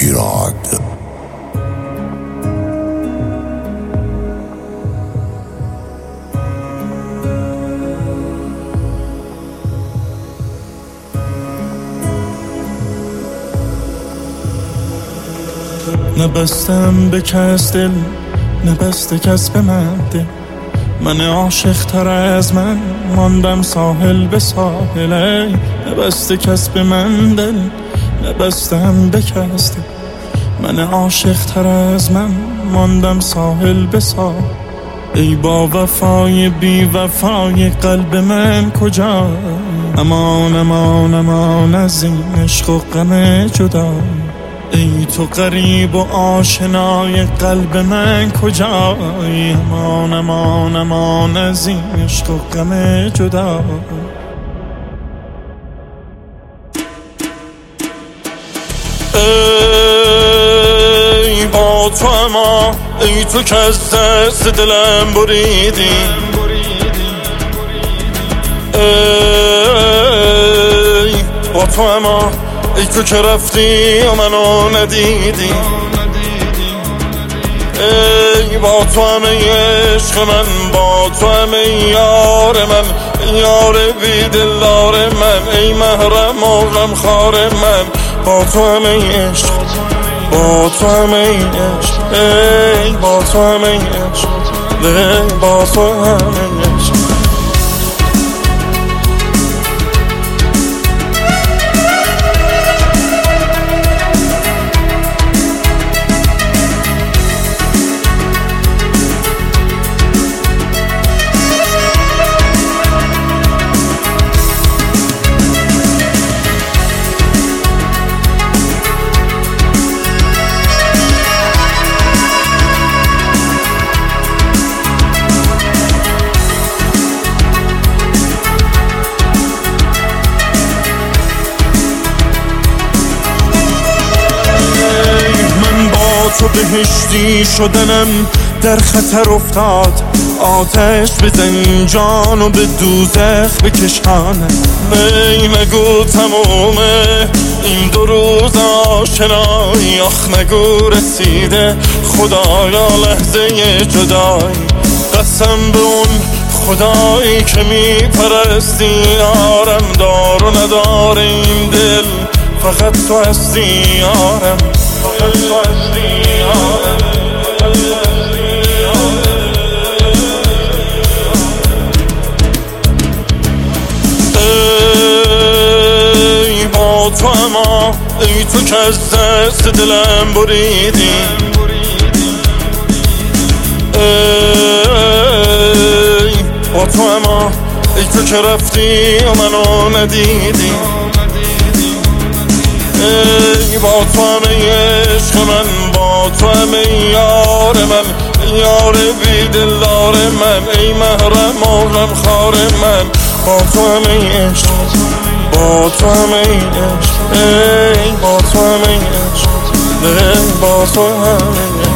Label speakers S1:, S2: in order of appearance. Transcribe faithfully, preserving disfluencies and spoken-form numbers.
S1: ایراد.
S2: نبستم به کس دل، نبسته کس به من دل. من عاشق تر از من ماندم ساحل به ساحل. ای نبسته کس به من دل، نبستم به کس دل. من عاشق تر از من ماندم ساحل به ساحل. ای با وفای بی وفای قلب من کجا؟ امان امان امان از این عشق و غم جدا. ای تو غریب و آشنای قلب من کجایی؟ امان امان امان از این عشق و غم جدا. ای با تو اما ای تو که از دست دلم بریدی. ای با تو اما ای تو که رفتی و منو ندیدی. ای با تو همه عشق من، با تو همه یار من، یار بی دلدار من، ای محرم و غمخوار من. با تو همه عشق، با تو همه عشق، ای با تو همه عشق، ای با تو همه عشق. تو بهشتی شدنم در خطر افتاد. آتش بزن جان و به دوزخ بکشانم. ای مگو تمومه این دو روز آشنایی. آخ مگو رسیده خدایا لحظه جدایی. قسم به اون خدایی که میپرستی یارم. دار و ندار این دل فقط تو هستی یارم، فقط تو هستی یارم. ای با تو اما ای تو که از دست دلم بریدی. ای با تو اما ای تو که رفتی و منو ندیدی. ای با تو همه عشق من، با تو همه یار من، یار بی دلدار من، ای محرم و غمخوار من. با تو همه عشق، با تو همه عشق، ای با تو همه عشق، ای با تو همه عشق.